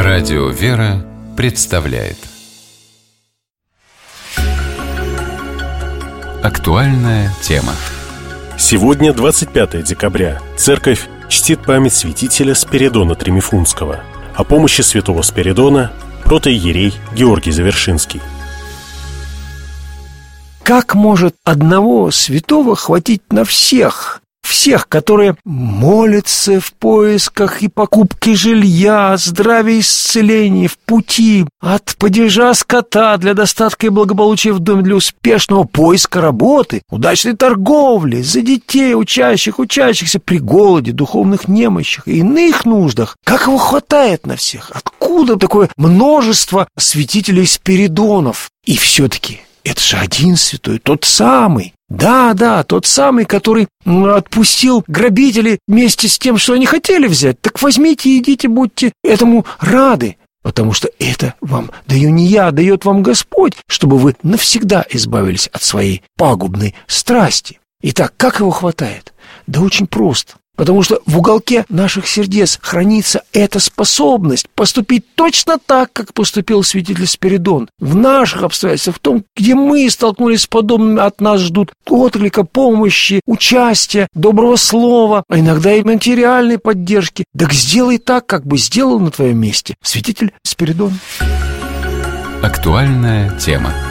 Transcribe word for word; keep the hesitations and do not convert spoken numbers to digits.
Радио «Вера» представляет актуальная тема. Сегодня, двадцать пятое декабря, Церковь чтит память святителя Спиридона Тремифунского. О помощи святого Спиридона протоиерей Георгий Завершинский. Как может одного святого хватить на всех? Всех, которые молятся в поисках и покупке жилья, здравия и исцеления, в пути, от падежа скота для достатка и благополучия в доме, для успешного поиска работы, удачной торговли, за детей, учащих, учащихся при голоде, духовных немощах и иных нуждах. Как его хватает на всех? Откуда такое множество святителей Спиридонов? И все-таки это же один святой, тот самый. Да, да, тот самый, который отпустил грабителей вместе с тем, что они хотели взять. Так возьмите и идите, будьте этому рады. Потому что это вам даю не я, дает вам Господь, чтобы вы навсегда избавились от своей пагубной страсти. Итак, как его хватает? Да очень просто. Потому что в уголке наших сердец хранится эта способность поступить точно так, как поступил святитель Спиридон. В наших обстоятельствах, в том, где мы столкнулись с подобными, от нас ждут отклика, помощи, участия, доброго слова, а иногда и материальной поддержки. Так сделай так, как бы сделал на твоем месте святитель Спиридон. Актуальная тема.